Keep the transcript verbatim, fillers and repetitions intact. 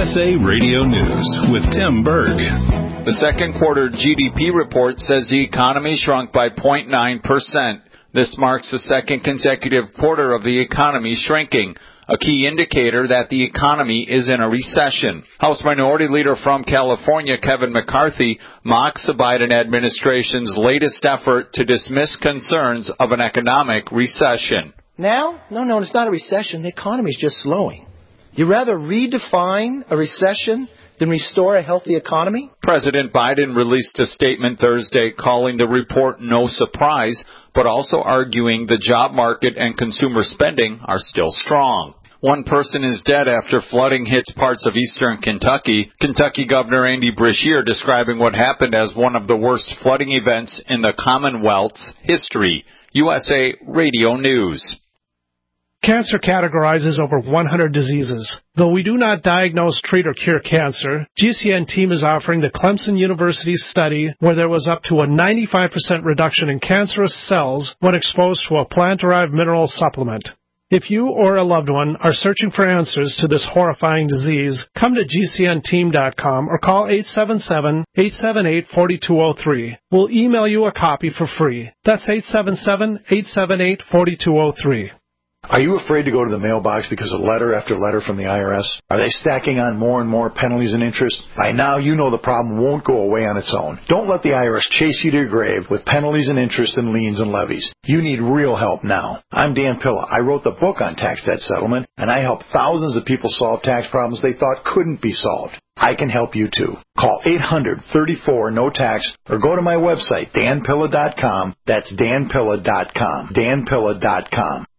S A Radio News with Tim Berg. The second quarter G D P report says the economy shrunk by zero point nine percent. This marks the second consecutive quarter of the economy shrinking, a key indicator that the economy is in a recession. House Minority Leader from California, Kevin McCarthy, mocks the Biden administration's latest effort to dismiss concerns of an economic recession. Now? No, no, it's not a recession. The economy is just slowing. You rather redefine a recession than restore a healthy economy? President Biden released a statement Thursday calling the report no surprise, but also arguing the job market and consumer spending are still strong. One person is dead after flooding hits parts of eastern Kentucky. Kentucky Governor Andy Beshear describing what happened as one of the worst flooding events in the Commonwealth's history. U S A Radio News. Cancer categorizes over one hundred diseases. Though we do not diagnose, treat, or cure cancer, G C N team is offering the Clemson University study where there was up to a ninety-five percent reduction in cancerous cells when exposed to a plant-derived mineral supplement. If you or a loved one are searching for answers to this horrifying disease, come to G C N team dot com or call eight seven seven, eight seven eight, four two zero three. We'll email you a copy for free. That's eight seven seven, eight seven eight, four two zero three. Are you afraid to go to the mailbox because of letter after letter from the I R S? Are they stacking on more and more penalties and interest? By now, you know the problem won't go away on its own. Don't let the I R S chase you to your grave with penalties and interest and liens and levies. You need real help now. I'm Dan Pilla. I wrote the book on tax debt settlement, and I help thousands of people solve tax problems they thought couldn't be solved. I can help you too. Call eight hundred, thirty-four, no tax or go to my website, dan pilla dot com. That's dan pilla dot com. dan pilla dot com.